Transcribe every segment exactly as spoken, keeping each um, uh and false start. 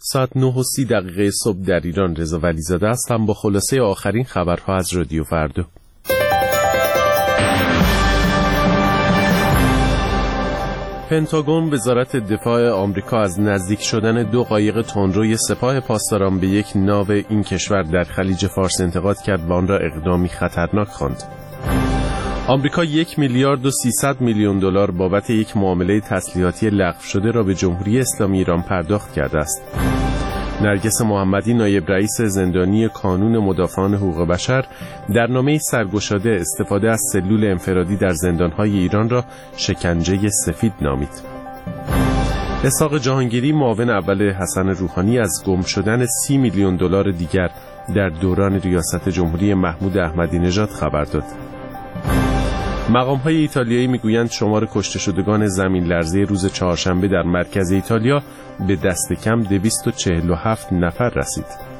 ساعت نه و سی دقیقه صبح در ایران. رضا ولیزاده هستم با خلاصه آخرین خبرها از رادیو فردا. پنتاگون وزارت دفاع آمریکا از نزدیک شدن دو قایق تندروی سپاه پاسداران به یک ناو این کشور در خلیج فارس انتقاد کرد و آن را اقدامی خطرناک خواند. آمریکا یک میلیارد و سیصد میلیون دلار بابت یک معامله تسلیحاتی لغو شده را به جمهوری اسلامی ایران پرداخت کرده است. نرگس محمدی نایب رئیس زندانی کانون مدافعان حقوق بشر در نامه‌ای سرگشاده استفاده از سلول انفرادی در زندان‌های ایران را شکنجه سفید نامید. اسحاق جهانگیری معاون اول حسن روحانی از گم شدن سی میلیون دلار دیگر در دوران ریاست جمهوری محمود احمدی نژاد خبر داد. مقام‌های ایتالیایی میگویند شمار کشته شدگان زمین لرزه روز چهارشنبه در مرکز ایتالیا به دست کم دویست و چهل و هفت نفر رسید.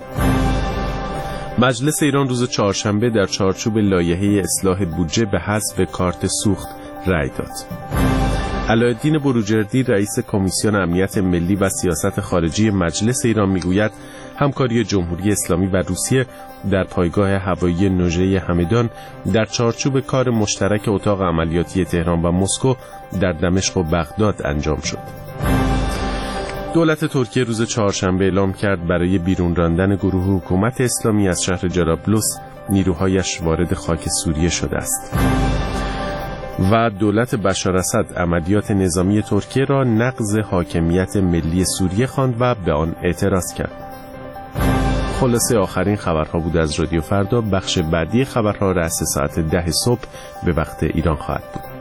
مجلس ایران روز چهارشنبه در چارچوب لایحه اصلاح بودجه به حذف کارت سوخت رأی داد. علاءالدین بروجردی رئیس کمیسیون امنیت ملی و سیاست خارجی مجلس ایران میگوید همکاری جمهوری اسلامی و روسیه در پایگاه هوایی نوژه همدان در چارچوب کار مشترک اتاق عملیاتی تهران و مسکو در دمشق و بغداد انجام شد. دولت ترکیه روز چهارشنبه اعلام کرد برای بیرون راندن گروه حکومت اسلامی از شهر جرابلس نیروهایش وارد خاک سوریه شده است. و دولت بشار اسد عملیات نظامی ترکیه را نقض حاکمیت ملی سوریه خواند و به آن اعتراض کرد. خلاصه آخرین خبرها بود از رادیو فردا. بخش بعدی خبرها رأس ساعت ده صبح به وقت ایران خواهد بود.